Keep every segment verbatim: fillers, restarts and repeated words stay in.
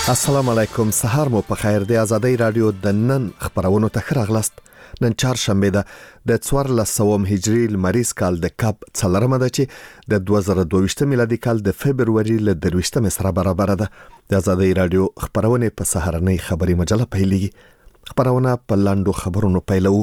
السلام علیکم، سهار مو په خیر. د آزادۍ رادیو د نن خبرونو ته راغلاست. نن چهارشنبه ده د څوارلس سوه هجري لمریز کال د کاب څلورمه ده چې د دوه زره دوه ویشت میلادي کال د فبروري له درویشتمې سره برابر ده. د آزادۍ رادیو خبرونه په سهارنۍ خبري مجله پیلېږي. خبرونه په لاندو خبرونو پیلوو.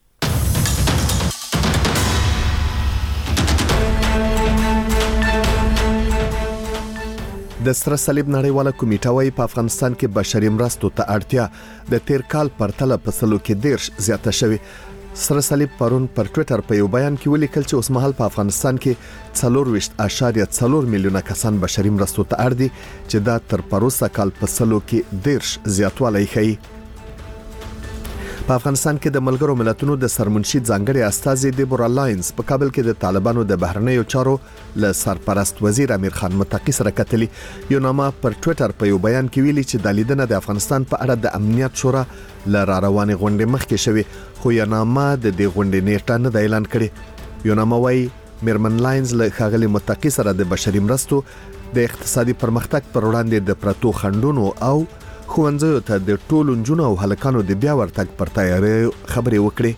د سره صلیب نړیواله کمیټه وايي په افغانستان کې بشري مرستو ته اړتیا د تیر کال پرتله په سلو کې دیرش زیاته شوې. سره صلیب پرون پر ټوئیټر په یو بیان کې ولیکل چې اوس مهال په افغانستان کې څلور ویشت اعشاریه څلور میلیونه کسان بشري مرستو ته اړ دي چې دا تر پروسه کال په سلو کې دیرش زیاتوالی ښیي. په افغانستان کې د ملګرو ملتونو د سرمنشي ځانګړي استازي دیبورا لاینز په کابل کې د طالبانو د بهرنیو چارو له سرپرست وزیر امیر خان متقی سره کتلي. یو نامه پر ټوئیټر په یو بیان کې ویلي چې د لیدنه د افغانستان په اړه د امنیت شورا له را روانې غونډې مخکې شوی، خو یو نامه د دې غونډې نیټه نه د اعلان کړي. یو نامه وايي میرمن لاینز له ښاغلي متقی سره د بشري مرستو د اقتصادي پرمختګ پر وړاندې د پرتو خنډونو او خوندزیو ته د ټولو نجونو او هلکانو د بیا ورتګ پر تیاری خبرې وکړي.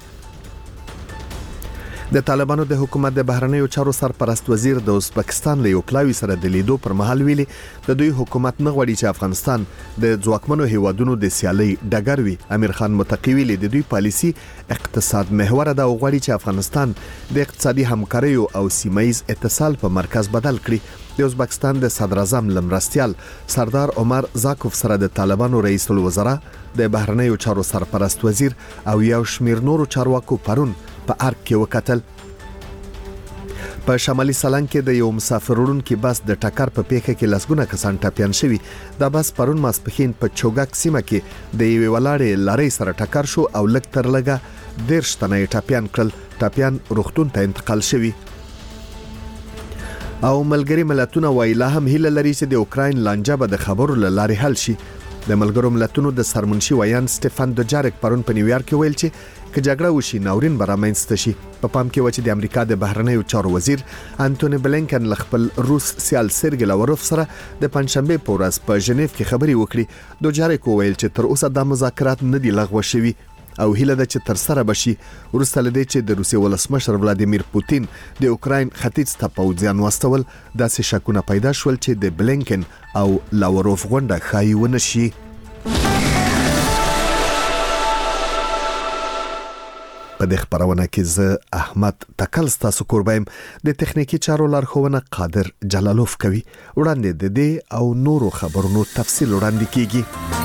د طالبانو د حکومت د بهرنیو چارو سرپرست وزیر د ازبکستان له یو پلاوي سره د لیدو پر مهال ویلي د دوی حکومت نه غواړي چې افغانستان د ځواکمنو هیوادونو د سیالۍ ډګر وي. امیر خان متقی ویلي د دوی پالیسي اقتصاد محور ده او غواړي چې افغانستان د اقتصادي همکاریو او سیمایي اتصال په مرکز بدل کړي. د ازبکستان د صدر اعظم لمرستیال سردار عمر زاکوف سره د طالبانو رئیس الوزرا د بهرنیو چارو سرپرست وزیر او یو شمیر نورو چارواکو پرون په ارګ کې وکتل. په شمالي سالنګ کې د یو مسافر وړونکي بس د ټکر په پیښه کې لسګونه کسان ټپیان شوي. دا بس پرون ماسپښین په چوګک سیمه کې د یوې ولاړې لارې سره ټکر شو او لږ تر لږه دیرش تنه ټپیان کړل. ټپیان روغتون ته انتقال شوي. او ملګری ملتونه وایي لا هم هیله لري چې د اوکراین لانجه به د خبرو له لارې حل شي. د ملګرو ملتونو د سرمنشي ویان سټيفن دوجارک پرون په نیویارک کې ویل چې که جګړه وشي ناورین به رامنځته شي. په پام کې و چې د امریکا د بهرنیو چارو وزیر انټونی بلینکن له خپل روس سیال سرګی لاوروف سره د پنځشنبه په ورځ په ژنیف کې خبري وکړي. دوجارک ویل چې تر اوسه د مذاکرات نه دي لغوه شوي او هیله ده چې تر سره بشي. ورسته لدی چې د روسیې ولسمشر ولادیمیر پوتین د اوکراین ختیځ ته پوځیان واستول، داسې شکونه پیدا شول چې د بلینکن او لاوروف غونډه ښایي ونه شي. په دې خبرونه کې زه احمد تکل ستاسو کوربایم. د تخنیکی چارو لارښوونه قادر جلالوف کوي. وړاندې د دې او نورو خبرونو تفصیل وړاندې کیږي.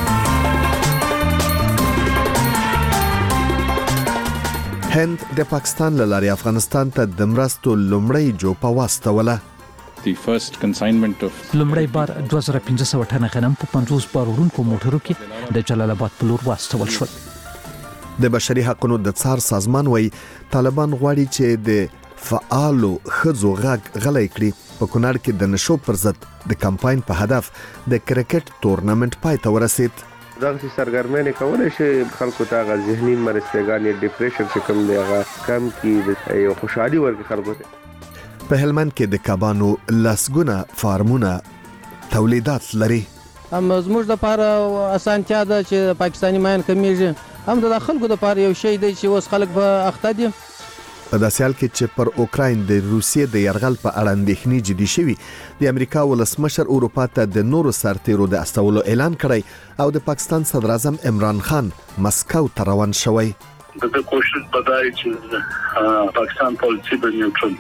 هند د پاکستان له لارې افغانستان ته د مرستو لومړی جوپه واستوله. The first consignment of لومړی بار دوه زره پنځه سوه ټنه غنم په پنځوس بار وړونکو موټرو کې د جلال آباد په لور واستول شول. د بشري حقوقو د څار سازمان وایي طالبان غواړي چې د فعالو ښځو غږ غلی کړي. په کونړ کې د نشو پر ضد د کمپاین په هدف د کرکټ تورنمنت پای ته ورسید. دغه سرګرمۍ کولای شي خلکو ته غو ذهني مرستګانې ډیپریشن چې کوم دی هغه کم کی یو خوشحالي ورکړي خلکو ته. په هلمند کې د کبانو لسګونه فارمونه تولیدات لري. هم زموږ د لپاره اسانتیا ده چې پاکستاني ماین کمیږي، هم د خلکو د لپاره یو شی دی چې اوس خلک په اخته دي. په داسې حال کې چې پر اوکراین د روسیې د یرغل په اړه اندېښنې جدي شوي، د امریکا ولسمشر اروپا ته د نورو سرتیرو د استولو اعلان کړی او د پاکستان صدر اعظم عمران خان مسکو ته روان شوی. د کوشش بدای چې پاکستان پالیسی به نیوټرل.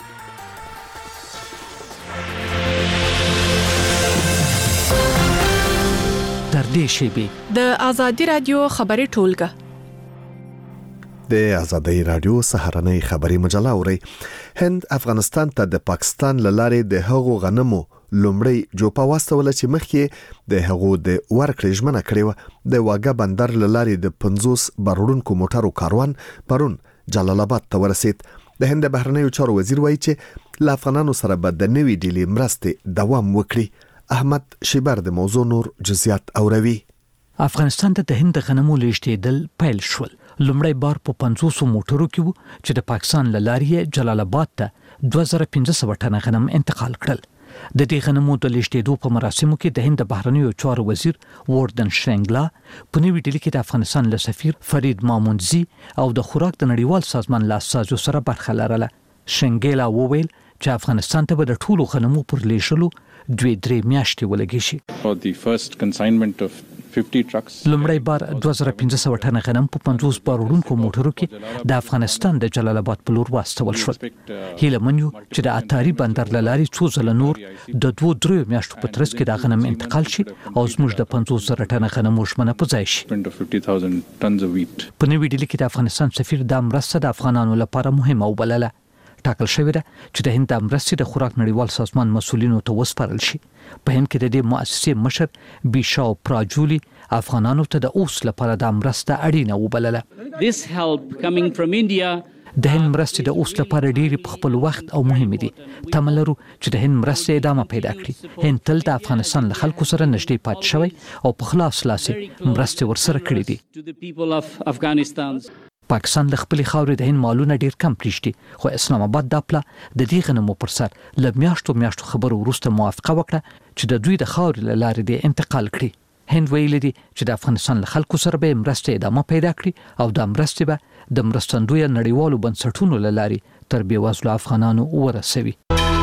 تر دې شیبې د آزادۍ رادیو خبري ټولګه د آزادۍ رادیو سهارنۍ خبري مجله اوري. هند افغانستان ته د پاکستان لاره د هغو غنمو لومړی جوپه واستول چې مخکې د هغو د ورکړې ژمنه کړې و. د واګه بندر لاره د پنځوس بارونکو موټرو کاروان پرون جلال آباد ته ورسید. د هند بهرنیو چارو وزیر وایي چې له افغانانو سره به د نوې ډیلې مرستې دوام وکړي. احمد شیبر د موضوع نور جزئیات اوروي. افغانستان ته د هند غنمو لیږدېدل پیل شول. لومړی بار په پنځوس موټرو کې وو چې د پاکستان له لارې جلال آباد ته دوه زره پنځه سوه ټنه غنم انتقال کړل. د دې غنمو د لیږدېدو په مراسمو کې د هند بهرنیو چارو وزیر وردن شرنګلا په نوې ډیلي کې د افغانستان له سفیر فرید مامونزي او د خوراک د نړیوال سازمان له اساسو سره برخه لرله. شرنګلا وویل چې افغانستان ته به د ټولو غنمو پر لیږلو دوی درې میاشتې ولګي شي. For the first consignment of fifty trucks. لومړی بار دوه زره پنځه سوه ټنه غنم په پنځوس بار وړونکو موټرو کې د افغانستان د جلال آباد په لور واستول شول. هیله من یو چې د اتاري بندر له لارې څو ځله نور د دوه درې میاشتو په ترڅ کې دا غنم انتقال شي او زموږ د پنځوس زره ټنه غنمو ژمنه په ځای شي. fifty thousand tons of wheat. په نوې ډیلي کې د افغانستان سفیر دا مرسته د افغانانو لپاره مهمه وبلله. ټاکل شوې ده چې د هند د مرستې د خوراک نړیوال سازمان مسؤلینو ته وسپارل شي. په هند کې د دې مؤسسې مشر بیشاو پراجولی افغانانو ته د اوس لپاره د مرسته اړینه وبلله. This help coming from India د هند مرستې د اوس لپاره ډېری په خپل وخت او مهمه دي. تمه لرو چې د هند مرستې ادامه پیدا کړي. هند تل د افغانستان له خلکو سره نږدې پاتې شوی او په خلاص لاس مرستې ورسره کړې دي. to the people of Afghanistan. پاکستان له خپل خاورې د هند مالونه ډیر کم پریږدي خو اسلام آباد د خپل د دې غنمو پر سر له میاشتو میاشتو خبرو وروسته موافقه وکړه چې د دوی د خاورې له لارې د انتقال کړي. هند ویلي دي چې د افغانستان له خلکو سره به مرستې ادامه پیدا کړي او د مرستې به د مرستندوی نړیوالو بنسټونو له لارې تر بیوزلو افغانانو ورسوي.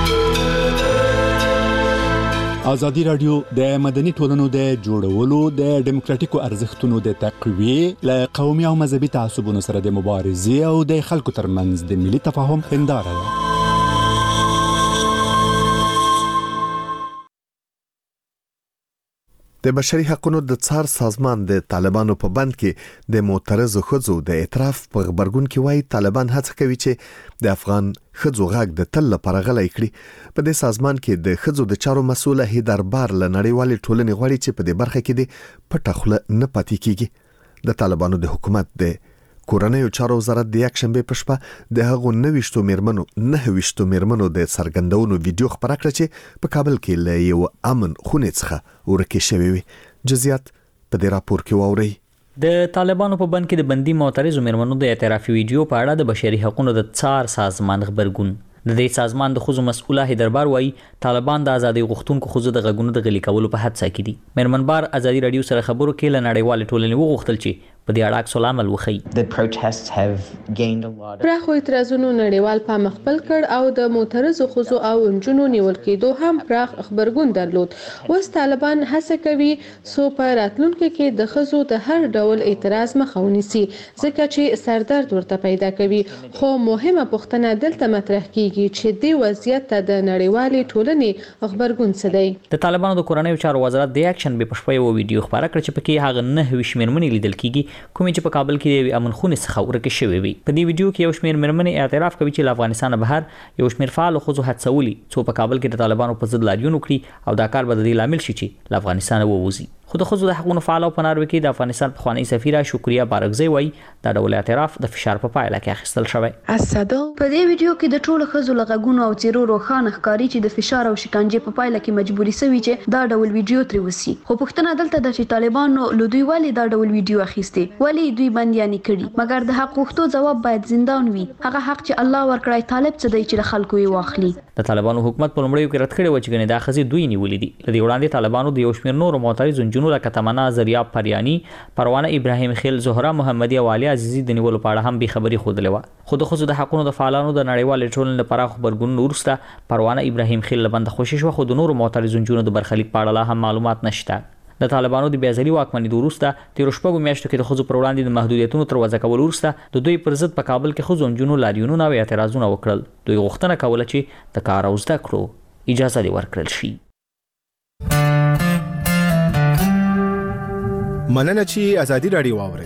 ازادي راډیو د مدني ټولنو د جوړولو د ډیموکراتیکو ارزښتونو د تقویې له قومي او مذهبي تعصبونو سره د مبارزې او د خلکو ترمنځ د ملي تفاهم هنداره ده. د بشري حقوقو د څار سازمان د طالبانو په بند کې د معترضو ښځو د اعتراف په خبرګون کې وایي طالبان هڅه کوي چې د افغان ښځو غږ د تل لپاره غلی کړي. په دې سازمان کې د ښځو د چارو مسؤله هیدربار له نړیوالې ټولنې غواړي چې په دې برخه کې د پټه خوله نه پاتې کیږي. د طالبانو د حکومت د کورنیو چارو وزارت د یک شنبه په شپه د هغو نوښتو میرمنو نه وښتو میرمنو د سرګندونو ویډیو خبره کړه چې په کابل کې له یو امن خونې څخه ورکه شوی وي. جزئیات په دې راپور کې واورئ. د طالبانو په بند کې د بندي معترضو میرمنو د اعترافي ویډیو په اړه د بشري حقوقو د څار سازمان خبرګون. د دې سازمان د خزو مسؤله هیدربار وایي طالبان د ازادي غوښتونکو خزو د غږونو د غلي کولو په هڅه کې دي. میرمنبار ازادي رادیو سره خبرو کې له نړیوال ټولنې وغوښتل چې په دې اړه عکس العمل وخی. پراخو اعتراضونو نړیوال پام خپل کړ او د معترضو خزو او انجونو نیول کېدو هم پراخ خبرګون درلود. اوس طالبان هڅه کوي سو په راتلونکو کې د خزو د هر ډول اعتراض مخه ونیسي ځکه چې سردرد ورته پیدا کوي. خو مهمه پوښتنه دلته مطرح کیږي چې د وضعیت ته د نړیوالې ټولنې خبرګون څه دی. د طالبانو د کورنیو چارو وزارت د یک شنبه په شپه یو ویډیو خبره کړ چې پکې هغه نه ویش میرمنې لیدل کیږي کومې چې په کابل کې د امن خونې څخه ورکه شوې وي. په دې ویډیو کې یو شمېر میرمنې اعتراف کوي چې له افغانستان بهر یو شمېر فعال خزو هڅولي څو په کابل کې د طالبانو په ضد لاریون وکړي او دا کار به د دې لامل شي چې له افغانستان ووځي. خو د خزو د حقوقو فعال او پناروي کې د افغانستان پخوانی سفیره شکریا بارګزی وایي دا ډول اعتراف د فشار په پایله کې اخیستل شوی. اسدل په دې ویډیو کې د ټولو خزو لغږونو او چیرو روخانه ښکاری چې د فشار او شکنجې په پایله کې مجبوري سوي چې دا ډول ویډیو تر وسی. خو پښتنه دلته د طالبانو لودوی والی دا ډول ویډیو اخیسته ولی دوی بنديانې کړي مګر د حق غوښتو جواب باید زندان وي. هغه حق چې الله ورکړای طالب څه دی چې خلکو یې واخلي. د طالبانو حکومت په لومړیو کې رد کړی و چې ګنې دا خزي دوی نیولې دي. لدی وړاندې طالبانو د یو شمېر نور معترض جنونو لکه تمنا زریاب پریانی پروانه ابراهیم خیل زهرا محمدی او علي عزیزی د نیولو په اړه هم به خبري خوده لوا. خود خو د حقونو د فعالانو د نړیوال ټولنې لپاره خبرګون ورسته پروانه ابراهیم خیل لبند خوشش و خود نور معترض جنونو د برخلیک په اړه هم معلومات نشته. د طالبانو د بیازلي واکمنۍ د وروسته تیر شپږو میاشتو کې د خزو پر وړاندې د محدودیتونو تر وضع کول وروسته د دوی پر ضد په کابل کې خزو انجونو لاریونونه او اعتراضونه وکړل. دوی غوښتنه کوله چې د کار او زده کړو اجازه دی ورکړل شي. مننه چې ازادي راډیو واورئ.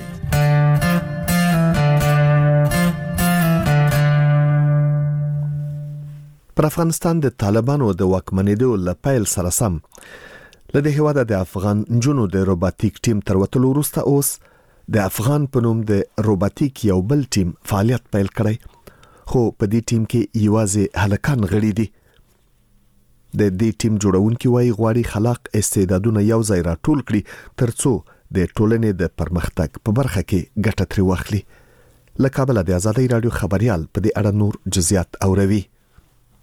پر افغانستان د طالبانو د واکمنېدو له پیل سره سم لدې هواده د افغان جنونو د روباتیک ټیم تر وتلو وروسته اوس د افغان په نوم د روباتیک یو بل ټیم فعالیت پیل کړی. خو په دې ټیم کې یوازې هلکان غړي دي. د دې ټیم جوړونکي وايي غواړي خلاق استعدادونه یو ځای راټول کړي ترڅو د ټولنې د پرمختګ په برخه کې ګټه ترې واخلي. له کابل د ازادي رادیو خبريال په دې اړه نور جزئیات اوروي.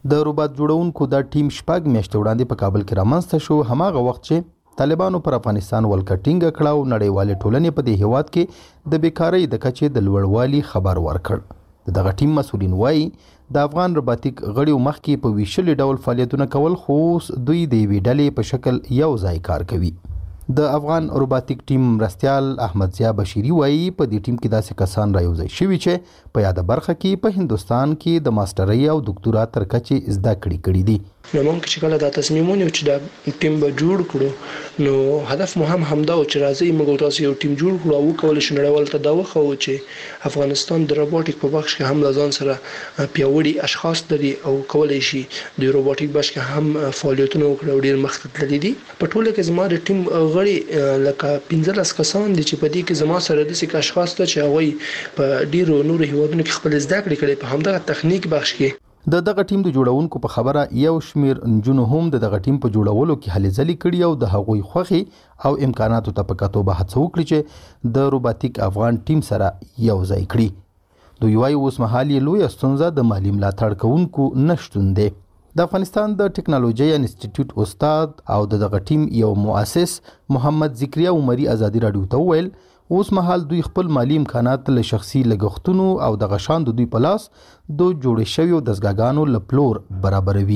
د روبات جوړونکو د ټیم شپږ میاشتې وړاندې په کابل کې رامنځته شو، هماغه وخت چې طالبانو پر افغانستان ولکټینګ کړه او نړیوالې ټولنې په دې هیواد کې د بیکارۍ د کچې د لوړوالي خبر ورکړ. دغه ټیم مسؤلین وایي د افغان روباتیک غړیو مخکې په ویشلي ډول فعالیتونه کول، خو دوی د یوې ډلې په شکل یو ځای کار کوي. د افغان روباتیک ټیم مرستیال احمد ضیا بشیری وایي په دې ټیم کې داسې کسان رايوځای شوي چې په یاده برخه کې په هندوستان کې د ماسترۍ او دکتورا تر کچې زده کړې کړي دي. نو موږ چې کله دا تصمیم ونیو چې دا ټیم به جوړ کړو، نو هدف مو هم همدا و چې راځي موږ تاسو یو ټیم جوړ کړو او وکولای شو نړیوال ته دا وښیو چې افغانستان د روبوټیک په بخش کې هم له ځان سره پیاوړي اشخاص لري او کولای شي د روبوټیک بخش کې هم فعالیتونه وکړي او ډیر مخکې تللي دي. په ټوله کې زما د ټیم غړي لکه پنځلس کسان دي چې په دې کې زما سره داسې اشخاص ته چې هغوی په ډیرو نورو هیوادونو کې خپل زده کړې کړي په همدغه تخنیک بخش کې. د دغه ټیم د جوړونکو په خبره یو شمیر نجونو هم د دغه ټیم په جوړولو کې هلې ځلې کړي او د هغوی خوښي او امکاناتو ته په کتو به هڅه وکړي چې د روباتیک افغان ټیم سره یو ځای کړي. دوی وایي اوس مهال یې لویه ستونزه د مالي ملاتړ کوونکو نشتون دی. د افغانستان د ټکنالوژي انسټیټیوټ استاد او د دغه ټیم یو مؤسس محمد ذکریا عمری ازادي رادیو ته وویل اوس مهال دوی خپل مالی امکانات له شخصي لګښتونو او د غشان د دوی په لاس د جوړې شویو دستګاګانو له پلور برابروي.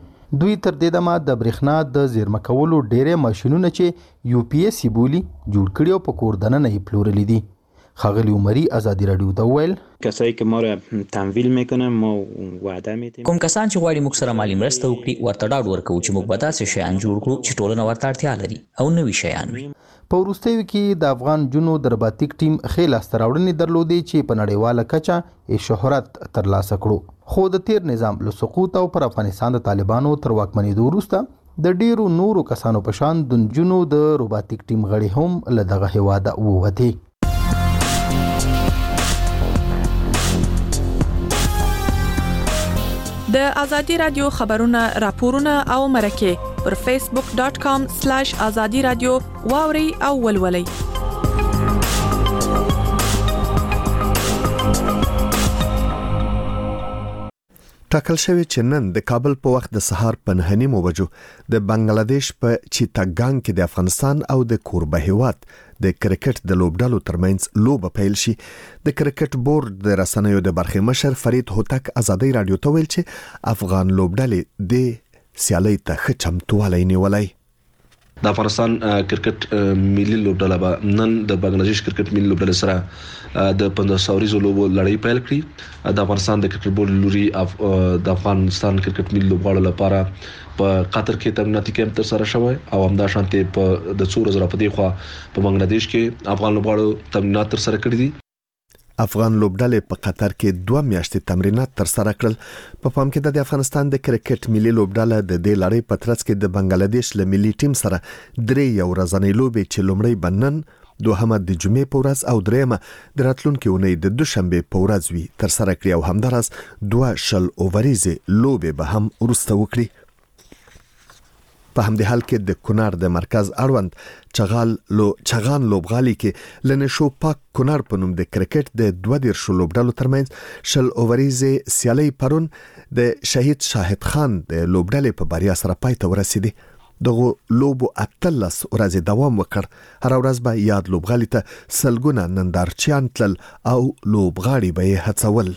دوی تر دې دمه د برېښنا د زیرمه کولو ډېرې ماشینونه چې یو پی ایس بولي جوړ کړي او په کور دننه یې پلورلي دي. خاغلی عمری ازادي رادیو ته وویل کسایی که ما را تمویل میکنن ما وعده میدیم کوم کسان چې غواړي موږ سره مالی مرسته وکړي ورته ډاډ ورکوو چې موږ به داسې شیان جوړ کړو چې ټولنه ورته اړتیا لري او نوي شیان وي. په وروستیو کې د افغان جنو د روباتیک ټیم ښې لاسته راوړنې درلودې چې په نړیواله کچه یې شهرت ترلاسه کړو، خو د تیر نظام له سقوط او پر افغانستان د طالبانو تر واکمنېدو وروسته د ډیرو نورو کسانو په شان د جنو د روباتیک ټیم غړي هم له دغه هیواده ووتې. د ازادي رادیو خبرونه، راپورونه او مرکه پر فیسبوک ډاٹ کام سلیش ازادي رادیو واوري او ولولي. ټاکل شوی چې نن د کابل په وخت د سهار په نهه نیمو بجو د بنگلاديش په چیتاګان کې د افغانستان او د کوربه هیواد د کرکټ د لوبډالو ترمنځ لوبه پیل شي. د کرکټ بورډ د رسنیو د برخې مشر فرید هوتک ازادي رادیو ته ویل چې افغان لوبډالې د سیالۍ ته ښه چمتووالی نیولی. د افغانستان کرکټ ملي لوبډله به نن د بنگلاديش کرکټ ملي لوبډلې سره د پنځه ساوريزو لوبو لړۍ پیل کړي. د افغانستان د کرکټ بورډ لوري د افغانستان کرکټ ملي لوبغاړو لپاره په قطر کې تمریناتي کیمپ تر سره شوی او همدا شانتي په د څو ورځې راپدې خو په بنگلاديش کې افغان لوبغاړو تمرینات تر سره کړي دي. افغان لوبډلې په قطر کې دوه میاشتې تمرینات تر سره کړل. په پام کې د افغانستان د کرکټ ملي لوبډله د دې لړۍ په ترڅ کې د بنگلاديش له ملي ټیم سره درې یو ورځنۍ لوبې چې لومړی بنن، دوهمه د جمعې په ورځ او دریمه د راتلونکي اونۍ د دوشنبه په ورځ وي تر سره کړي او همداراز دوه شل اووریزې لوبې به هم وروسته وکړي. په همدې حال کې د کونړ د مرکز اړوند چغال لو چغان لوبغالي کې لنشو پاک کونړ په نوم د کرکټ د دوه دیرش لوبډالو ترمنځ شل اووریزې سیالۍ پرون د شهید شاهد خان د لوبډلې په بریا سره پای ته ورسېدې. دغه لوبو اتلس ورځې دوام وکړ. هر ورځ به یاد لوبغالي ته سلګونه نندارچیان تلل او لوبغاړي به یې هڅول.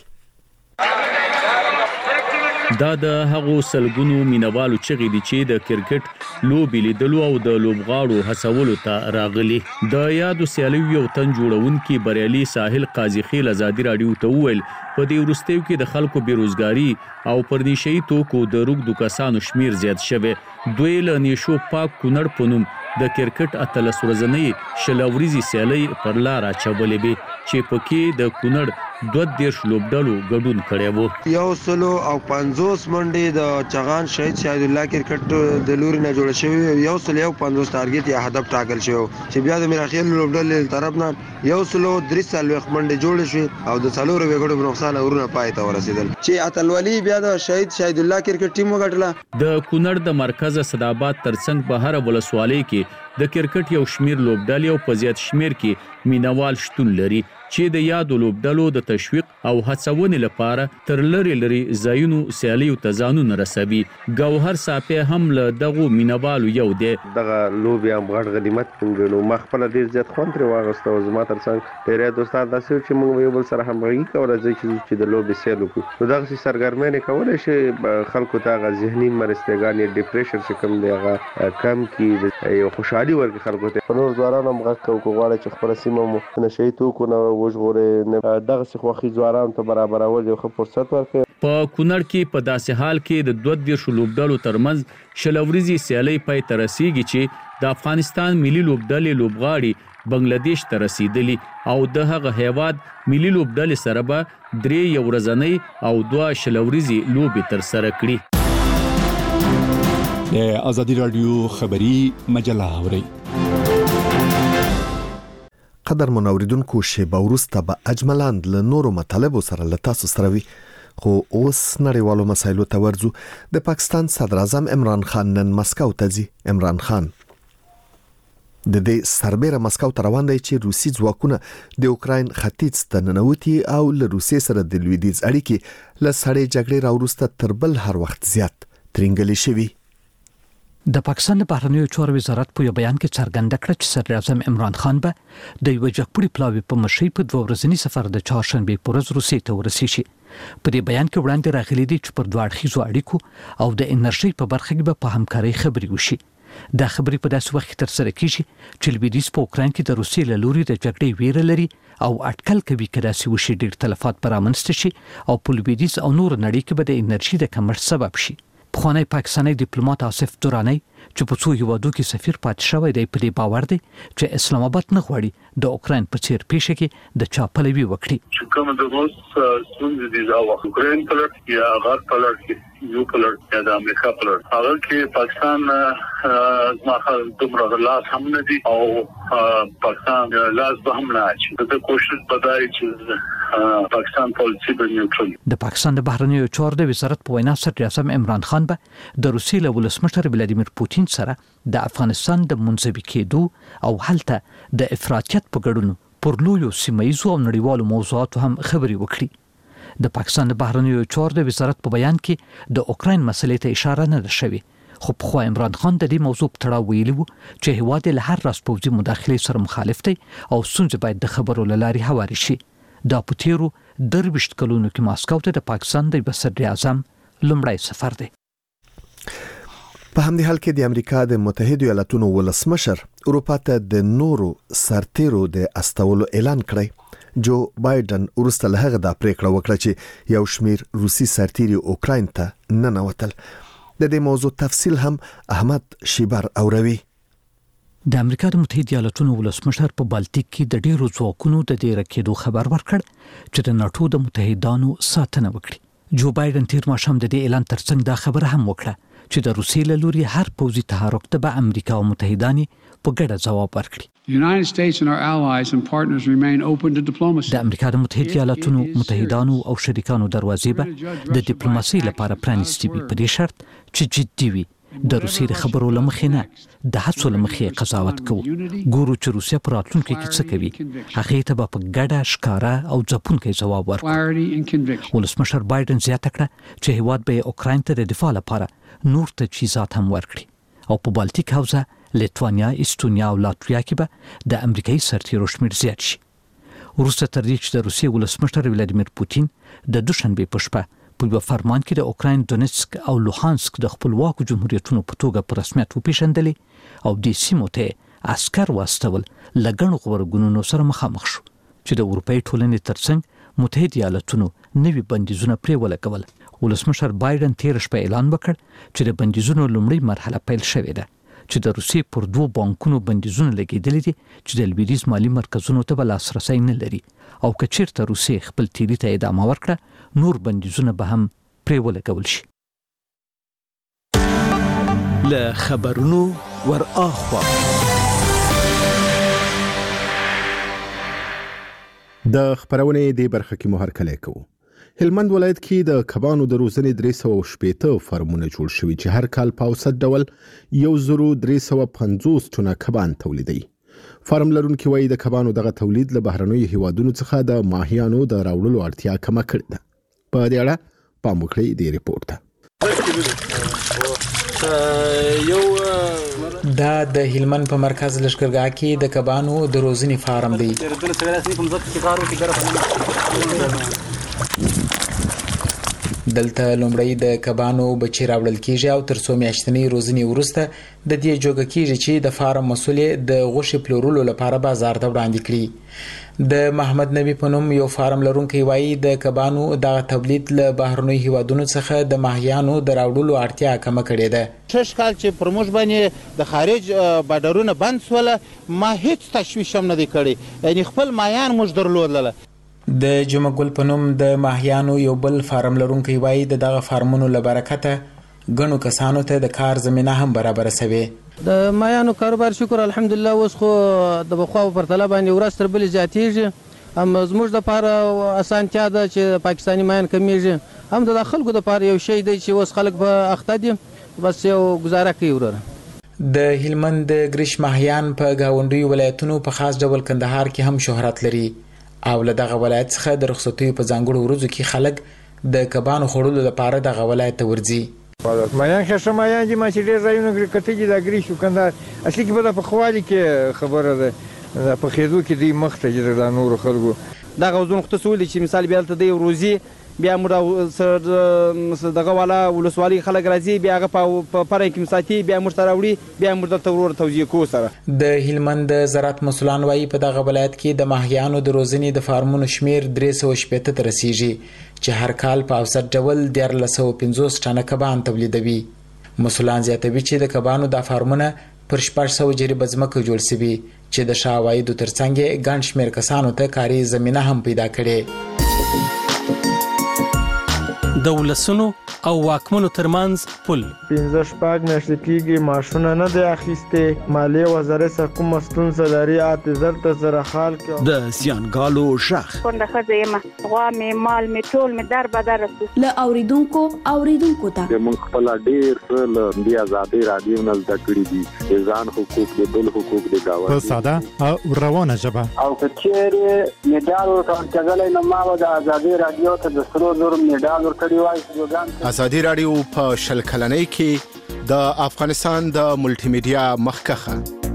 دا د هغو سلګونو مینوالو چغې دي چې د کرکټ لوبې لیدلو او د لوبغاړو هڅولو ته راغلي. د یادو سیالیو یو تن جوړونکي بریالي ساحل قاضي خیل ازادي رادیو ته وویل په دې وروستیو کې د خلکو بیروزګاري او پر نشئی توکو د روږدو کسانو شمیر زیات شوی. دوی له نشو پاک کونړ په نوم د کرکټ اتلس ورځنۍ شل اوریزې سیالۍ پر لار اچولې وې چې پکې د کونړ دوه دیرش لوبډالو ګډون کړی وو. یو سلو او پنځوس منډې د چغان شهید شهید الله کرکټ د لوري نه جوړ شوی، یو سلو یو پنځوس ټارګټ یا هدف ټاکل شوی چې بیا د میراخیل لوبډلې طرف نه یو سلو درې سلويخ منډې جوړ شوې او د څلورو وګړو په نقصان اورونه پای ته ورسېدل چې اتلولي بیا د شهید شهید الله کرکټ ټیم وګټله. د کونړ د مرکز صداباد ترڅنګ په هر ولسوالۍ کې د کرکټ یو شمیر لوبډالې او په زیات شمیر کې مینوال شتون لري. چې د یادو لوبډلو د تشویق او هڅونې لپاره تر لري لري ځایونو سیالیو ته ځانونه رسوي. ګوهر صافی هم له دغو مینوالو یو دی. دغه لوبې هم غټ غنیمت ګڼو. ما خپل ډیر زیات خوند ترې واغسته او زما ترڅنګ ډېری دوستان داسې چې موږ یو بل سره همغږي کوله چې د لوبې سیل وکړو. نو دغسې سرګرمۍ کولی شي خلکو ته هغه ذهني مرستګان یا ډپریشن چې کوم دی هغه کم کړي، یو خوشحالي ورکړي خلکو ته. په نور ځوانانو هم غږ کوو که غواړئ چې خپله سیمه مو نشه یي توکو نه وژغورئ، دغسې خوښي ځوانانو ته برابرول یو ښه فرصت ورکوي. په کونړ کې په داسې حال کې د دوه دېرشو لوبډلو ترمنځ شل ورځې سیالۍ پای ته رسیږي چې د افغانستان ملي لوبډلې لوبغاړي بنگلاديش ته رسیدلی او د هغه هیواد ملي لوبډلې سره به درې یو ورځنۍ او دوه شل ورځې لوبې تر سره کړي. د ازادي رادیو خبری مجله اوري. قدر منوریدونکو شیبه وروسته به اجملاند له نورو مطالبو سره له تاسو سره وي، خو اوس نړیوالو مسایلو ته ورځو. د پاکستان صدر اعظم عمران خان نن مسکو ته ځي. عمران خان د دې سربېره مسکو ته روان دی چې روسي ځواکونه د اوکراین ختیځ ته ننوتي او له روسیې سره د لویدیځ اړیکې له سړې جګړې راوروسته تر بل هر وخت زیات ترینګلې شوي. د پاکستان د بهرنیو چارو وزارت په یو بیان کې څرګنده کړه چې صدر اعظم عمران خان به د یو جګپړي پلاوي په مشرۍ په دوه ورځني سفر د چهارشنبه په ورځ روسیې ته ورسیږي. په دې بیان کې وړاندې راغلي دي چې پر دوه اړخیزو اړیکو او د انرژي په برخه کې به په همکارۍ خبرې وشي. دا خبرې په داسې وخت کې تر سره کیږي چې لویدیځ په اوکراین کې د روسیې له لوري د جګړې ویره لري او اټکل کوي چې داسې وشي ډېر تلفات به رامنځته شي او په لویدیځ او نور نړۍ کې به د انرژي د کمښت سبب شي. پخوانی پاکستاني ډیپلوماټ آصف درانی چې په څو هیوادو کې سفیر پاتې شوی دی په دې باور دی چې اسلام آباد نه غواړي د اوکراین په څیر پیښه کې د چا پلوي وکړي. چې کوم د روس ستونزې دي او اوکراین په لړ کې یا غار په لړ کې یو په لړ یا د امریکا په لړ هغه کې پاکستان ماخه دومره لاس هم نه دي او پاکستان لاس به هم نه اچي. د کوشش بدای چې پاکستان پالیسي به نیوټرل. د پاکستان د بهرنیو چارو د وزارت په وینا صدر اعظم عمران خان به د روسیې له ولسمشر ولادیمیر پوتین سره د افغانستان د منځوي کېدو او هلته د افراطیت په ګډون پر لویو سیمایي او نړیوالو موضوعاتو هم خبرې وکړي. د پاکستان د بهرنیو چارو د وزارت په بیان کې د اوکراین مسلې ته اشاره نه ده شوې، خو پخوا عمران خان د دې موضوع په تړاو ویلي و چې هیواد له هر راز پوځي مداخلې سره مخالف دی او ستونزې باید د خبرو له لارې هوارې شي. دا په تیرو درویشت کلونو کې ماسکو ته د پاکستان د صدر اعظم لومړی سفر دی. په همدې حال کې د امریکا د متحده ایالاتونو ولسمشر اروپا ته د نورو سرتیرو د استولو اعلان کړی. جو بایدن ورسته له هغه د پریکړه وکړه چې یو شمیر روسي سرتیري اوکراین ته ننوتل. د دې موضوع تفصیل هم احمد شیبر اوروي. د امریکا د متحده ایالاتونو ولسمشر په بالتیک کې د ډیرو ځواکونو د دې رکېدو خبر ورکړ چې د ناتو د متحدانو ساتنه وکړي. جو بایدن تیر ماښام د دې اعلان ترڅنګ دا خبره هم وکړه چې د روسیې له لوري هر پوځي تحرک ته به امریکا او متحدان په ګډه ځواب ورکړي. د امریکا د متحده ایالاتونو متحدانو او شریکانو دروازې به د ډیپلوماسۍ لپاره پرانیستې وي په دې شرط چې جدي وي. د روسیې د خبرو لمخې نه د هڅو لمخې قضاوت کوو. ګورو چې روسیه په راتلونکي کې څه کوي، هغې ته به په ګډه ښکاره او ځپونکی ځواب ورکړو. ولسمشر بایدن زیاته کړه چې هیواد به اوکراین ته د دفاع لپاره نور تجهیزات هم ورکړي او په بالتیک حوزه لیتوانیا، استونیا او لاتویا کې به د امریکایي سرتیرو شمیر زیات شي. وروسته تر دې چې د روسیې ولسمشر ولادیمیر پوتین د دوشنبې په شپه په یو فرمان کې د اوکراین دونیتسک او لوهانسک د خپلواکو جمهوریتونو په توګه په رسمیت وپېژندلې او د سیمو ته عسکر واستول له ګڼو غبرګونونو سره مخامخ شو چې د اروپایي ټولنې ترڅنګ متحده ایالاتونو نوي بندیزونه پرې ولګول. ولسمشر بایدن تیر شپه اعلان وکړ چې د بندیزونو لومړی مرحله پیل شوې ده چې د روسیې پر دوه بانکونو بندیزونه لګېدلي دي چې د لویدیځ مالي مرکزونو ته به لاسرسی نه لري او که چیرته روسیې خپل تیري ته ادامه ورکړه نور بندیزونه به هم پرې ولګول شي. له خبرونو ور اخوا د خبرونې د برخه کې مو هرکلی کوو. هلمند ولایت کې د کبانو د روزنې درې سوه شپېته فارمونه جوړ شوي چې هر کال په اوسط ډول یو زرو درې سوه پنځوس ټنه کبان تولیدوي. فارم لرونکي وایي د کبانو دغه تولید له بهرنیو هیوادونو څخه د ماهیانو د راوړلو اړتیا کمه کړې ده. په دې اړه پام وکړئ د ریپورت ته. دا د هلمند په مرکز لشکرګاه کې د کبانو د روزنې فارم دی. دلته لومړی د کبانو بچي راوړل کیږي او تر څو میاشتنۍ روزنې وروسته د دې جوګه کیږي چې د فارم مسؤل د غوښې پلورلو لپاره بازار ته وړاندې کړي. د محمد نبی په نوم یو فارم لرونکی وایي د کبانو د تولید له بهرنیو هیوادونو څخه د ماهیانو د راوړلو اړتیا کمه کړې ده. شش کال چې پر موږ باندې د خارج بارډرونه بند سول، ما هیڅ تشویش هم نه دی کړی، یعنی خپل ماهیان موږ درلودل. د جمعه ګل په نوم د ماهیانو یو بل فارم لرونکی وایي د دغه فارمونو له برکته ګڼو کسانو ته د کار زمینه هم برابره شوې. د ماهیانو کاروبار شکر الحمدلله اوس خو د بخوا په پرتله باندې ورځ تر بلې زیاتېږي. هم زموږ دپاره اسانتیا ده چې پاکستاني ماهیان کمیږي، هم د خلکو دپاره یو شی دی چې اوس خلک په اخته دي، بس یو گزاره کوي وروره. د هلمند د ګریش ماهیان په ګاونډیو ولایتونو په خاص ډول کندهار کې هم شهرت لري او له دغه ولایت څخه د رخصتیو په ځانګړو ورځو کې خلک د کبانو خوړلو لپاره دغه ولایت ته ورځي. مایان ښه مایان دي، ما چې ډېر ځایونه کتلي دي د ګریش او کندهار، اصلي کې به د پخوالي کې خبره ده، د پخېدو کې دوی مخته دي د نورو خلکو. دغه وزن خو څه ویلي چې مثال بیا هلته دی روزي، بیا موږ دغه والا ولسوالۍ خلک راځي، بیا هغه په پره کې مساتي، بیا موږ ته راوړي، بیا موږ درته ورور توزیع کوو سره. د هلمند د زراعت مسؤلان وایي په دغه ولایت کې د ماهیانو د روزنې د فارمونو شمیر درې سوه شپېته ته رسیږي چې هر کال په اوسط ډول دیارلس سوه پنځوس ټنه کبان تولیدوي. مسؤلان زیاتوي چې د کبانو دا فارمونه پر شپږ سوه جریبه ځمکه جوړ شوي چې د ښه عوایدو ترڅنګ یې ګڼ شمېر کسانو ته کاري زمینه هم پیدا کړې. د ولسونو او واکمنو ترمنځ پل پنځه شپږ میاشتې کېږي ماشونه نه دی اخیستې، مالیې وزارت څخه کومه ستونزه لري، اته زر ته زره خال کې د زیانګالو غږ کونډه ښځه یم، غوا مې مال مې ټول مې در بدر رسو. له اوریدونکو اوریدونکو ته موږ خپل ډېر څه له دې ازادۍ راډیو نه زده کړي دي، د ځان حقوق د بل حقوق د ګاونډي په ساده او روانه ژبه. او که چېرې میډال ورکړلی نو ما به د ازادۍ راډیو ته د سرو زرو میډال ورکړی وای. ازادي راډیو په شل کلنۍ کې د افغانستان د ملټي میډیا مخکخه.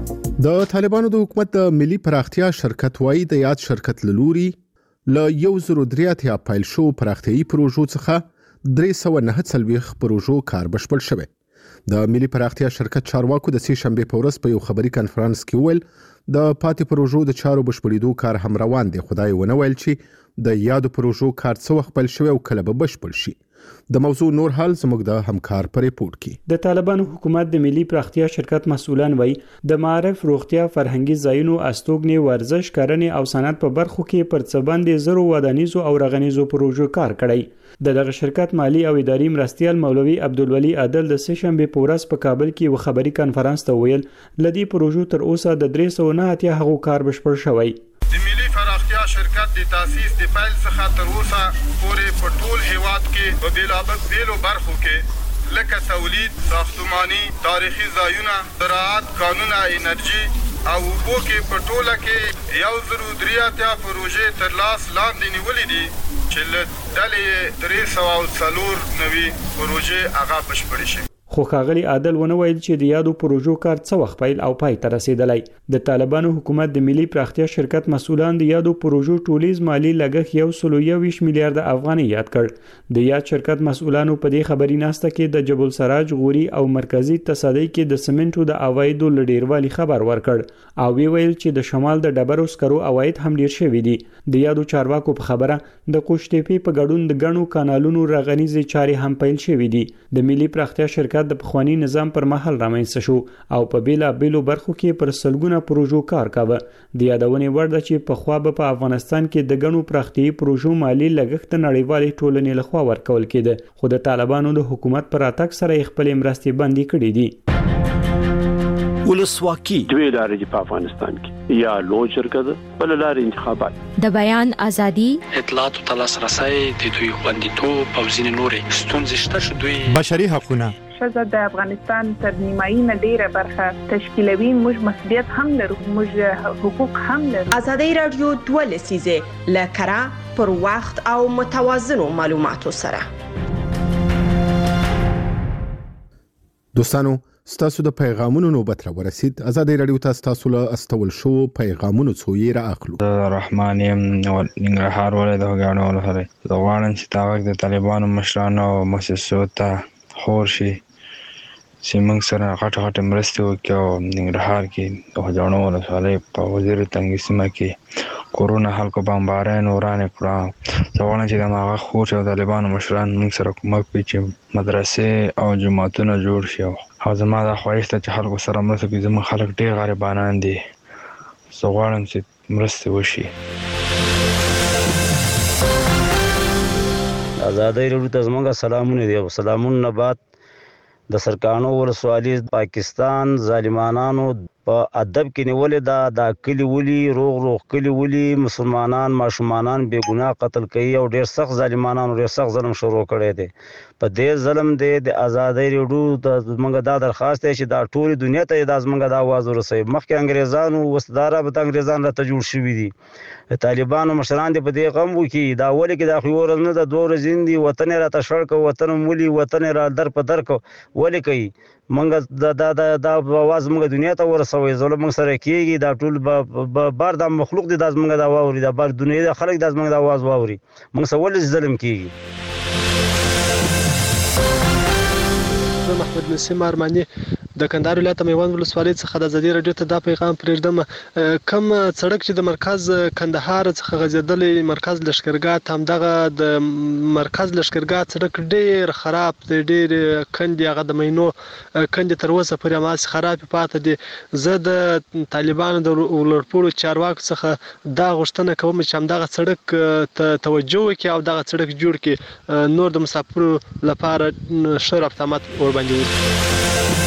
د طالبانو د حکومت د ملي پراختیا شرکت وایي د یاد شرکت لوري ل یو زر درې اتیا پایل شو پراختیايي پروژو څخه درې سوه نهه څلوېښت پروژو کار بشپړ شوی. د ملي پراختیا شرکت چارواکو د سې شنبې په ورځ په یو خبري کانفرنس کې وویل د پاتې پروژو د چارو بشپړېدو کار هم روان دی، خدای ونه ویل چې د یادو پروژو کار څه وخت پیل شوی او کله به بشپړ شي. د موضوع نور حال زموږ د همکار په ریپورت کې. د طالبانو حکومت د ملي پراختیا شرکت مسؤلان وایي د معارف، روغتیا، فرهنګي ځایونو، استوګنې، ورزش، کرنې او صنعت په برخو کې پر څه باندې زرو ودانیزو او رغنیزو پروژو کار کړی. د دغه شرکت مالی او اداري مرستیال مولوي عبدالولي عادل د سې شنبې په ورځ په کابل کې یو خبري کانفرنس ته ویل لدی پروژو تر اوسه د درې سوه نهه اتیا هغو کار بشپړ شوی. د ملي پراختیا شرکت د تاسیس د پیل څخه تر اوسه پورې په ټول هیواد کې په بیلابیلو برخو کې لکه تولید، ساختماني، تاریخي ځایونه، زراعت، کانونه، انرژي او اوبو کې په ټوله کې یو زر درې اتیا پروژې تر لاس لاندې نیولې دي چې له ډلې درې سوه څلور نوي پروژې هغه بشپړې شي. خو ښاغلي عادل ونه ویل چې د یادو پروژو کار څه وخت پیل او پای ته رسیدلی. د طالبانو حکومت د ملي پراختیا شرکت مسؤلان د یادو پروژو ټولیز مالی لګښت یو سل او یوویشت میلیارډ افغانۍ یاد کړ. د یاد شرکت مسؤلانو په دې خبري ناسته کې د جبل سراج، غوري او مرکزی تصدۍ کې د سمنټو د عوایدو له ډیروالي خبر ورکړ او وی ویل چې د شمال د ډبرو سکرو عواید هم ډیر شوي دي. د یادو چارواکو په خبره د قوشتېپې په ګډون د ګڼو کانالونو رغنیزې چارې هم پیل شوي دي. د ملي پراختیا شرکت د پخوانی نظام پر مهال رامنځته شو او په بیلا بیلو برخو کې پر سلګونه پروژو کار کاوه. د یادونې وړ ده چې په خوا به په افغانستان کې د ګڼو پراختیايي پروژو مالی لګښت نړیوالې ټولنې لخوا ورکول کېده، خو د طالبانو د حکومت پر راتګ سره خپل مرستې بندي کړې دي. ولسواکي دوی لارې په افغانستان کې یا لوی شرکت بل لارې انتخابات، د بیان ازادي، اطلاعات او لاسرسي، د دوی خوندیتوب او ځینې نورې ستونزې شته چې دوی بشري حقوقونه، شزه د افغانستان تر نیمایي نه ډیره برخه تشکیلوي، موږ مسؤلیت هم لرو، موږ حقوق هم لرو. ازادي رادیو دوه لسیزه لکرا پر وخت او متوازنو معلوماتو سره. دوستانو ستاسو د پیغامونو نوبت را ورسید. ازادي رادیو تاسو له استول شو پیغامونو څوی را اخلو. رحمان یم ننګرهار ولایت هغانو ولهره د غواړم چې تاوک د طالبانو مشرانو او مؤسسو ته خور شي چې موږ سره غټ غټ مرستې وکړي او ننګرهار کې د هغانو ولهره په وزیر تنګ سیمه کې کورونا خلکو بمباران ورانه کړه. ځوانان چې د هغه خور او طالبانو مشران موږ سره کومک کوي چې مدرسې او جماعتونه جوړ شي. او زما دا خواهش ته چې خلکو سره مرسته کوي. زموږ خلک ډېر غریبانان دي، زه غواړم چې مرسته وشي. ازادي رادیو ته زموږ سلامونه دي. سلامونه بعد د سرکانو ولسوالي پاکستان ظالمانانو په ادب کې نیولې دا د کلی ولي روغ روغ کلی ولي مسلمانان ماشومان بے ګناه قتل کوي او ډېر سخت ظالمانانو ډېر سخت ظلم شروع کړی دی. په دې ظلم دی د ازادي رادیو د زموږ دا درخواست دی چې دا ټول دنیا ته د زموږ د आवाज ورسوي. مخکې انګريزانو وسدارا به انګريزان راته جوړ شوي دي، طالبانو مشران دې په دې غم وکي دا ولې کې دا خو ورنه د دوه ورځې دی وطن را تشړ کو وطن مولي وطن را در په در کو ولې کوي. منګه دا دا دا د आवाज موږ دنیا ته ورسوي. ظلم موږ سره کیږي دا ټول بار د مخلوق دي د زموږ د واوري دا بار دنیا د خلک د زموږ د आवाज واوري. موږ سوال ظلم کیږي. محمد نسیم ارمانی د کندهار ولایت میوند ولسوالۍ څخه د ازادي رادیو ته دا پیغام پرېږدم. کم سړک چې د مرکز کندهار څخه غځېدلی مرکز لشکرګاه ته همدغه د مرکز لشکرګاه سړک ډېر خراب دی، ډېر کندې هغه د مینو کندې تر اوسه پورې هماسې خرابې پاتې دي. زه د طالبانو د ولړپوړو چارواکو څخه دا غوښتنه کوم چې همدغه سړک ته توجه وکړي او دغه سړک جوړ کړي، نور د مسافرو لپاره ښه رفت آمد ورباندې وکړي.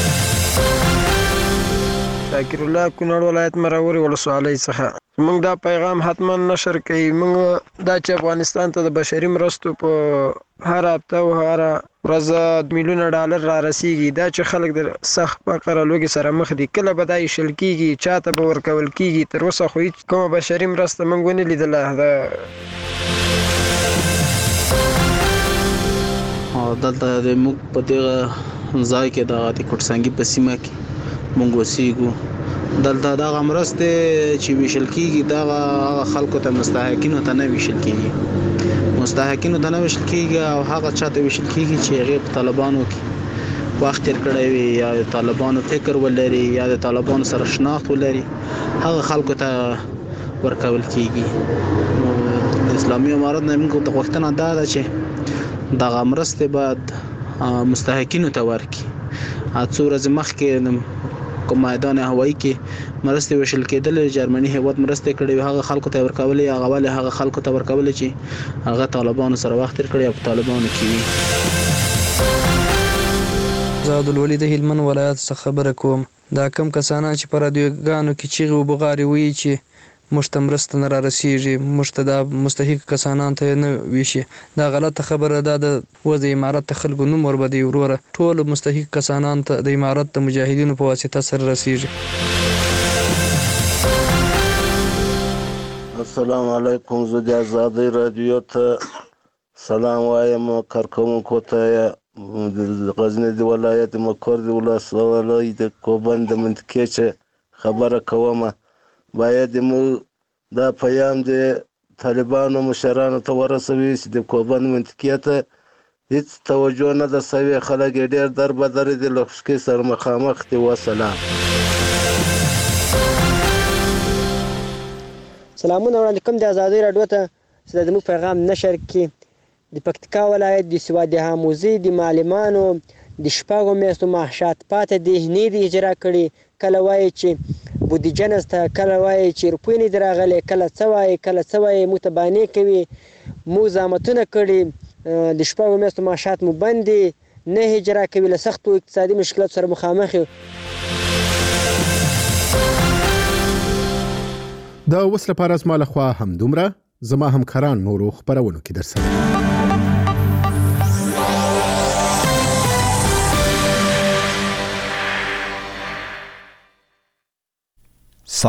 شاکر الله کونړ ولایت مروري ولسوالۍ څخه موږ دا پیغام حتما نشر کوي. موږ دا چې افغانستان ته د بشري مرستو په هر هفته او هر ورځ میلیونه ډالر را رسیږي، دا چې خلک د سخت فقر او لوږې سره مخ دي. کله به دا ایشل کیږي، چاته به ورکول کیږي؟ تر اوسه خو هیڅ کومه بشري مرسته موږ ونه لیدله. دلته د موږ په دغه ځای کې د کوټسنګي په سیمه کې مونږ اوسېږو. دلته دغه مرستې چې ویشل کېږي دغه خلکو ته مستحقینو ته نه ویشل کېږي، مستحقینو ته نه ویشل کېږي او هغه چا ته ویشل کېږي چې هغې په طالبانو کې وخت تېر کړی وي یا د طالبانو فکر ولري یا د طالبانو سره شناخت ولري، هغه خلکو ته ورکول کېږي. نو د اسلامي امارت نه موږ ته غوښتنه دا ده چې دغه مرستې باید مستحقینو ته ورکړي. څو ورځې مخکې کوم میدان هوایي کې مرستې ویشل کېدلې، جرمني هیواد مرستې کړې وي، هغه خلکو ته ورکولې. هغه ولې هغه خلکو ته ورکولې چې هغه طالبانو سره وخت تېر کړی او په طالبانو کې وي. زه عبدالولي د هلمند ولایت څخه خبره کوم. دا کم کسانه چې په رادیوګانو کې چیغې وبغارې وایي چې موږ ته مرسته نه را رسیږي، موږ ته دا مستحق کسانان ته نه ویشي، دا غلطه خبره ده. د و د امارت ته خلکو نوم وربدي وروره ټول مستحق کسانان ته د امارت د مجاهدینو په واسطه سره رسیږي. السلام علیکم. زه د ازادي رادیو ته سلام وایم کارکوونکو ته د غزنی د ولایت مقر د ولسوالۍ د کوبند د منطقې چې خبره کومه. باید موږ دا پیام د طالبانو مشرانو ته ورسوي چې د کوبند منطقې ته هیڅ توجه نه ده سوې. خلک یې ډېر در بدر دي، له خشکۍ سره مخامخ دي. وسلام. سلامونه وړاندې کوم د ازادي راډیو ته چې زموږ پیغام نشر کړي. د پکتیکا ولایت د سواد حاموزي د معلمانو د شپږو میاشتو معاشات پاتې دي، نه دي اجرا کړي. کله وایي چې بودیجه نسته، کله وایي چې روپۍ نه دي راغلې، کله څه وایي کله څه وایي، موږ ته بانې کوي. موږ زحمتونه کړي، د شپږو میاشتو معاشات مو بند دي، نه اجرا کوي، له سختو اقتصادي مشکلاتو سره مخامخ یو. دا اوس لپاره زما لخوا همدومره. زما همکاران نورو خپرونو کې درسره